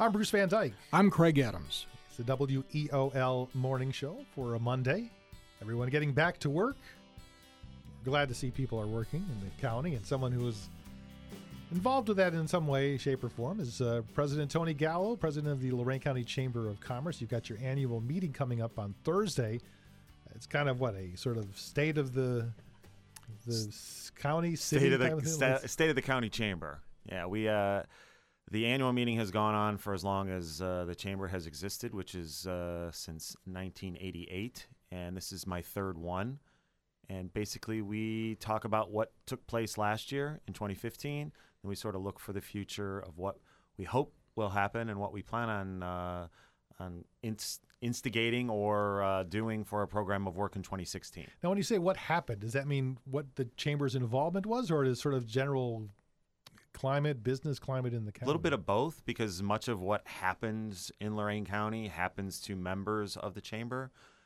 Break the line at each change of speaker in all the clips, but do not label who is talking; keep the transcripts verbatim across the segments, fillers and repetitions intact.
I'm Bruce Van Dyke.
I'm Craig Adams.
It's the W E O L Morning Show for a Monday. Everyone getting back to work. We're glad to see people are working in the county, and someone who is involved with that in some way, shape, or form is uh, President Tony Gallo, president of the Lorain County Chamber of Commerce. You've got your annual meeting coming up on Thursday. It's kind of what, a sort of state of the the s- county, city
State of
kind
the
of thing?
sta- state of the county chamber. Yeah, we uh, the annual meeting has gone on for as long as uh, the chamber has existed, which is uh, since nineteen eighty-eight, and this is my third one. And basically, we talk about what took place last year in twenty fifteen, and we sort of look for the future of what we hope will happen and what we plan on uh, on inst- instigating or uh, doing for a program of work in twenty sixteen.
Now, when you say what happened, does that mean what the chamber's involvement was, or is sort of general climate, business climate in the county?
A little bit of both, because much of what happens in Lorain County happens to members of the chamber.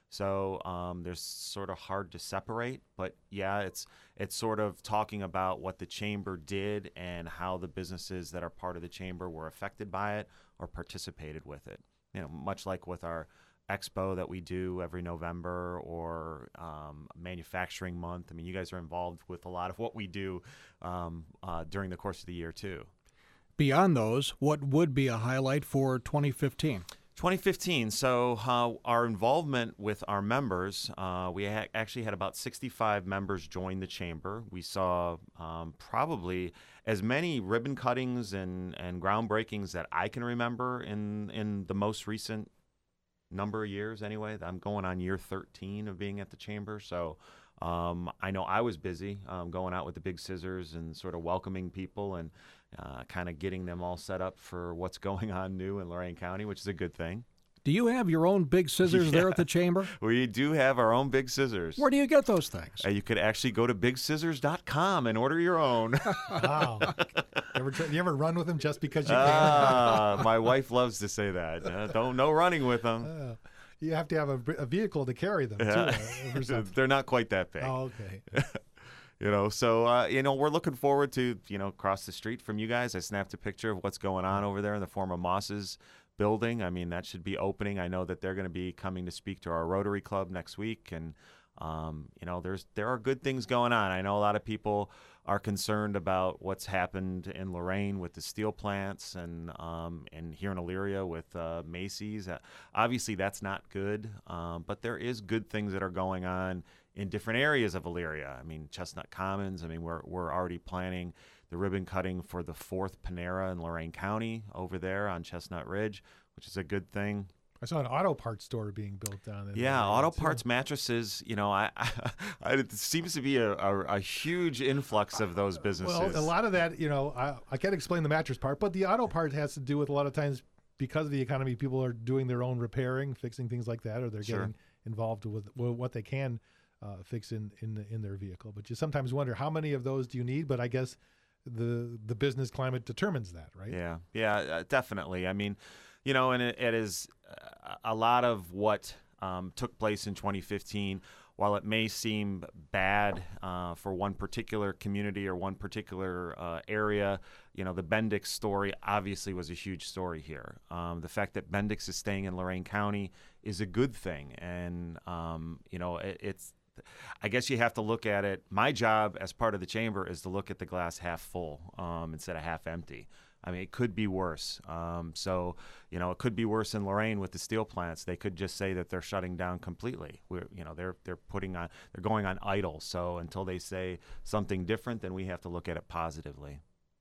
So um, there's sort of hard to separate, but yeah, it's it's sort of talking about what the chamber did and how the businesses that are part of the chamber were affected by it or participated with it. You know, much like with our expo that we do every November, or um, manufacturing month. I mean, you guys are involved with a lot of what we do um, uh, during the course of the year too.
Beyond those, what would be a highlight for twenty fifteen?
twenty fifteen, so uh, our involvement with our members, uh, we ha- actually had about sixty-five members join the chamber. We saw um, probably as many ribbon cuttings and, and groundbreakings that I can remember in, in the most recent number of years anyway. I'm going on year thirteen of being at the chamber, so um, I know I was busy um, going out with the big scissors and sort of welcoming people and uh, kind of getting them all set up for what's going on new in Lorain County, which is a good thing.
Do you have your own big scissors
Yeah.
there at the chamber?
We do have our own big scissors.
Where do you get those things?
Uh, you could actually go to big scissors dot com and order your own.
Wow. you, ever try, you ever run with them just because you can?
Ah, my wife loves to say that. Uh, don't no running with them.
Uh, you have to have a, a vehicle to carry them, too.
Yeah.
uh, or something.
They're not quite that big.
Oh, okay.
You know, so, uh, you know, we're looking forward to, you know, across the street from you guys. I snapped a picture of what's going on over there in the former Moss's building. I mean, that should be opening. I know that they're going to be coming to speak to our Rotary Club next week. And, um, you know, there's there are good things going on. I know a lot of people are concerned about what's happened in Lorain with the steel plants and um, and here in Elyria with uh, Macy's. Uh, obviously, that's not good, um, but there is good things that are going on in different areas of Elyria. I mean, Chestnut Commons. I mean, we're we're already planning the ribbon cutting for the fourth Panera in Lorain County over there on Chestnut Ridge, which is a good thing.
I saw an auto parts store being built down there.
Yeah, auto parts, mattresses. You know, I, I, I it seems to be a, a, a huge influx of those businesses.
Well, a lot of that, you know, I, I can't explain the mattress part, but the auto part has to do with a lot of times because of the economy, people are doing their own repairing, fixing things like that, or they're
Sure.
getting involved with what they can uh, fix in in, in their vehicle. But you sometimes wonder how many of those do you need? But I guess the the business climate determines that, right?
Yeah, yeah, uh, definitely. I mean, you know, and it, it is uh, a lot of what um, took place in twenty fifteen. While it may seem bad uh, for one particular community or one particular uh, area, you know, the Bendix story obviously was a huge story here. Um, the fact that Bendix is staying in Lorain County is a good thing, and um, you know, it, it's. I guess you have to look at it. My job as part of the chamber is to look at the glass half full um, instead of half empty. I mean, it could be worse. Um, so, you know, it could be worse in Lorain with the steel plants. They could just say that they're shutting down completely. We're, you know, they're they're putting on, they're going on idle. So until they say something different, then we have to look at it positively.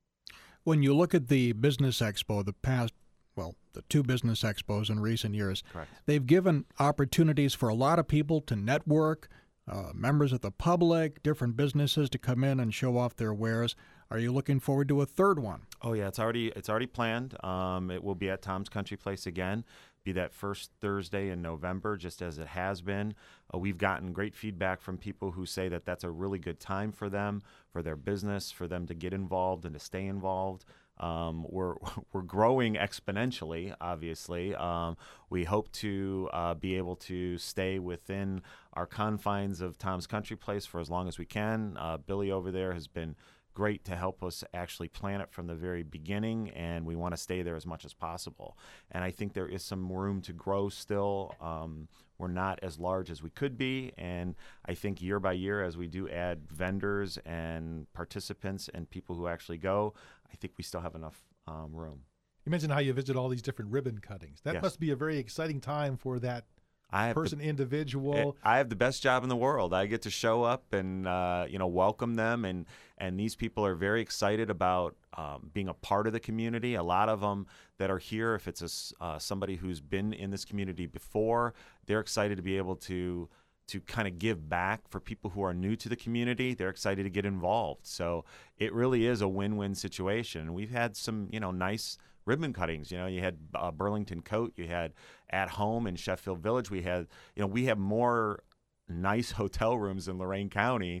When you look at the Business Expo, the past, well, the two Business Expos in recent years,
Correct.
they've given opportunities for a lot of people to network, uh, members of the public, different businesses to come in and show off their wares. Are you looking forward to a third one?
Oh yeah, it's already it's already planned. Um, it will be at Tom's Country Place again. Be that first Thursday in November, just as it has been. Uh, we've gotten great feedback from people who say that that's a really good time for them, for their business, for them to get involved and to stay involved. Um, we're we're growing exponentially, obviously. Um, we hope to uh, be able to stay within our confines of Tom's Country Place for as long as we can. Uh, Billy over there has been great to help us actually plan it from the very beginning, and we want to stay there as much as possible. And I think there is some room to grow still. Um, we're not as large as we could be, and I think year by year, as we do add vendors and participants and people who actually go, I think we still have enough um, room.
You mentioned how you visit all these different ribbon cuttings. That
Yes.
must be a very exciting time for that
I have
person,
the,
individual.
I have the best job in the world. I get to show up and uh, you know welcome them, and and these people are very excited about um, being a part of the community. A lot of them that are here, if it's a, s- uh, somebody who's been in this community before, they're excited to be able to to kind of give back. For people who are new to the community, they're excited to get involved. So it really is a win-win situation. We've had some you know nice ribbon cuttings. You know, you had uh, Burlington Coat, you had At Home in Sheffield Village. We had, you know, we have more nice hotel rooms in Lorain County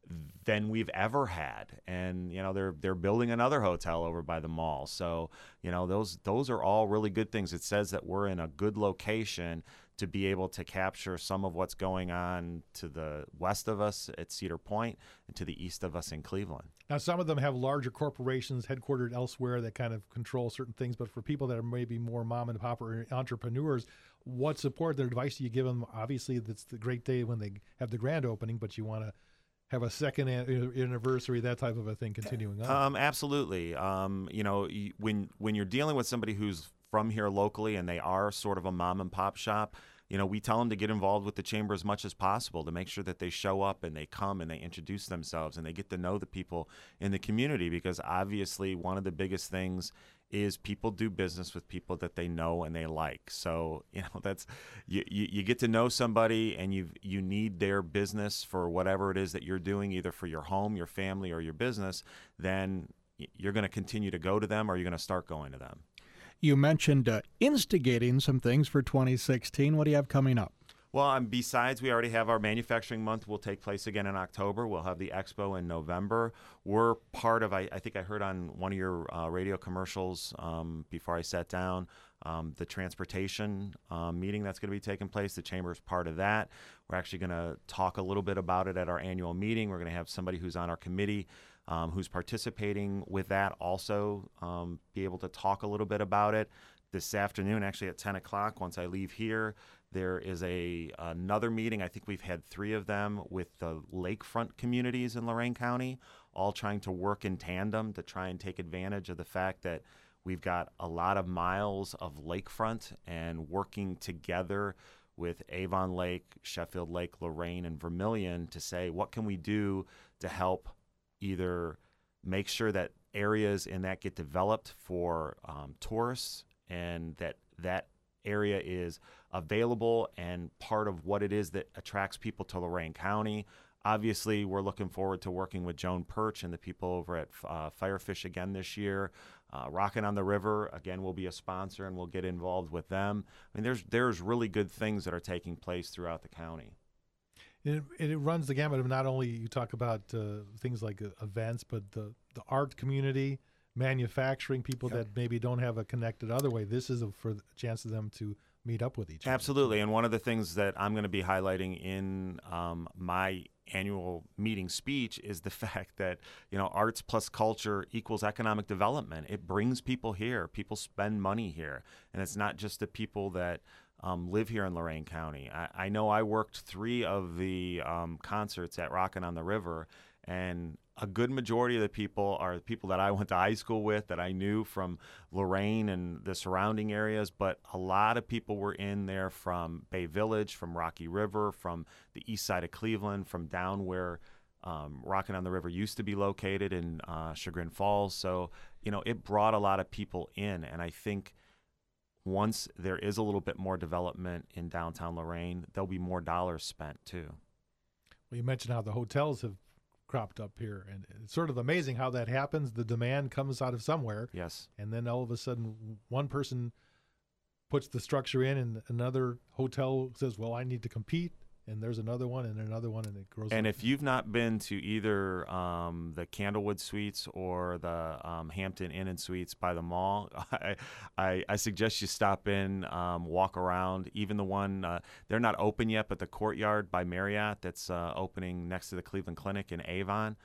than we've ever had. And, you know, they're they're building another hotel over by the mall. So, you know, those those are all really good things. It says that we're in a good location to be able to capture some of what's going on to the west of us at Cedar Point and to the east of us in Cleveland.
Now, some of them have larger corporations headquartered elsewhere that kind of control certain things. But for people that are maybe more mom and pop or entrepreneurs, what support, their advice do you give them? Obviously, that's the great day when they have the grand opening, but you want to have a second an- anniversary, that type of a thing continuing on.
Um, absolutely. Um, you know, y- when when you're dealing with somebody who's from here locally and they are sort of a mom and pop shop, you know, we tell them to get involved with the chamber as much as possible, to make sure that they show up and they come and they introduce themselves and they get to know the people in the community, because obviously one of the biggest things is people do business with people that they know and they like. So, you know, that's you, you, you get to know somebody and you you need their business for whatever it is that you're doing, either for your home, your family, or your business, then y- you're going to continue to go to them, or you're going to start going to them.
You mentioned uh, instigating some things for twenty sixteen. What do you have coming up?
Well, um, besides, we already have our manufacturing month will take place again in October. We'll have the expo in November. We're part of, I, I think I heard on one of your uh, radio commercials um, before I sat down, um, the transportation um, meeting that's going to be taking place. The chamber is part of that. We're actually going to talk a little bit about it at our annual meeting. We're going to have somebody who's on our committee um, who's participating with that also um, be able to talk a little bit about it. This afternoon, actually at ten o'clock, once I leave here, there is a another meeting. I think we've had three of them with the lakefront communities in Lorain County, all trying to work in tandem to try and take advantage of the fact that we've got a lot of miles of lakefront, and working together with Avon Lake, Sheffield Lake, Lorain, and Vermilion to say, what can we do to help either make sure that areas in that get developed for um, tourists, and that that area is available and part of what it is that attracts people to Lorain County. Obviously, we're looking forward to working with Joan Perch and the people over at uh, Firefish again this year. Uh, Rockin' on the River, again, will be a sponsor, and we'll get involved with them. I mean, there's there's really good things that are taking place throughout the county.
And it, and it runs the gamut of not only you talk about uh, things like uh, events, but the, the art community, manufacturing, people
Yep.
that maybe don't have a connected other way. This is a, for a chance of them to meet up with each other.
Absolutely. And one of the things that I'm going to be highlighting in um, my annual meeting speech is the fact that, you know, arts plus culture equals economic development. It brings people here. People spend money here. And it's not just the people that um, live here in Lorain County. I, I know I worked three of the um, concerts at Rockin' on the River, and a good majority of the people are the people that I went to high school with, that I knew from Lorain and the surrounding areas, but a lot of people were in there from Bay Village, from Rocky River, from the east side of Cleveland, from down where um, Rockin' on the River used to be located in uh, Chagrin Falls. So, you know, it brought a lot of people in, and I think once there is a little bit more development in downtown Lorain, there'll be more dollars spent too.
Well, you mentioned how the hotels have cropped up here, and it's sort of amazing how that happens. The demand comes out of somewhere,
Yes.
and then all of a sudden one person puts the structure in, and another hotel says, well, I need to compete, and there's another one and another one, and it grows.
And
up.
if you've not been to either um, the Candlewood Suites or the um, Hampton Inn and Suites by the mall, I, I, I suggest you stop in, um, walk around. Even the one, uh, they're not open yet, but the Courtyard by Marriott that's uh, opening next to the Cleveland Clinic in Avon,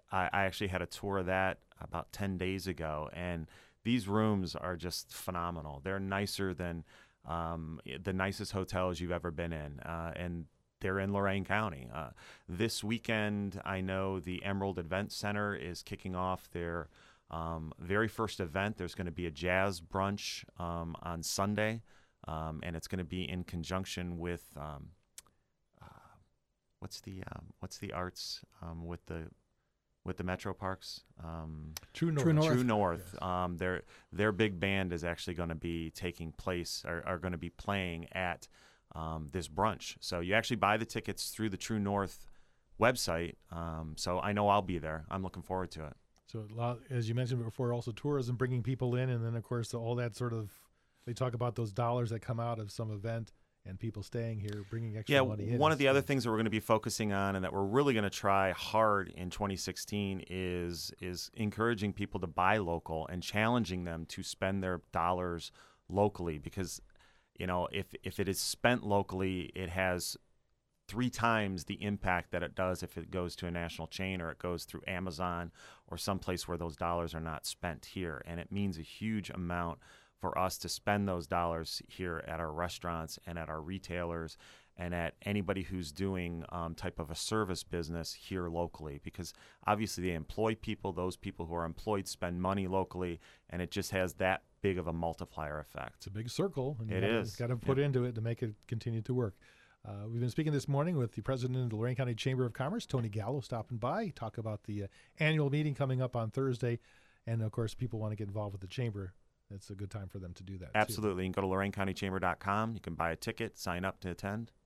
I, I actually had a tour of that about ten days ago, and these rooms are just phenomenal. They're nicer than um, the nicest hotels you've ever been in, uh, and they're in Lorain County. Uh, this weekend, I know the Emerald Event Center is kicking off their um, very first event. There's going to be a jazz brunch um, on Sunday, um, and it's going to be in conjunction with um, uh, what's the um, what's the arts um, with the with the Metro Parks. Um,
True North.
True North.
True North.
Yes.
Um, their their big band is actually going to be taking place, or are going to be playing at um, this brunch. So you actually buy the tickets through the True North website. Um, so I know I'll be there. I'm looking forward to it.
So, a lot, as you mentioned before, also tourism, bringing people in, and then, of course, all that sort of, they talk about those dollars that come out of some event and people staying here, bringing extra
Yeah,
money in.
one of the
So-
other things that we're going to be focusing on and that we're really going to try hard in twenty sixteen is is encouraging people to buy local and challenging them to spend their dollars locally, because, you know, if if it is spent locally, it has three times the impact that it does if it goes to a national chain or it goes through Amazon or someplace where those dollars are not spent here. And it means a huge amount for us to spend those dollars here at our restaurants and at our retailers and at anybody who's doing um, type of a service business here locally, because obviously they employ people. Those people who are employed spend money locally, and it just has that big of a multiplier effect.
It's a big circle. And
It
you
is.
Got to put
Yep.
into it to make it continue to work. Uh, we've been speaking this morning with the president of the Lorain County Chamber of Commerce, Tony Gallo, stopping by, talk about the uh, annual meeting coming up on Thursday. And, of course, people want to get involved with the chamber. It's a good time for them to do that, too.
Absolutely. You can go to Lorain County Chamber dot com. You can buy a ticket, sign up to attend.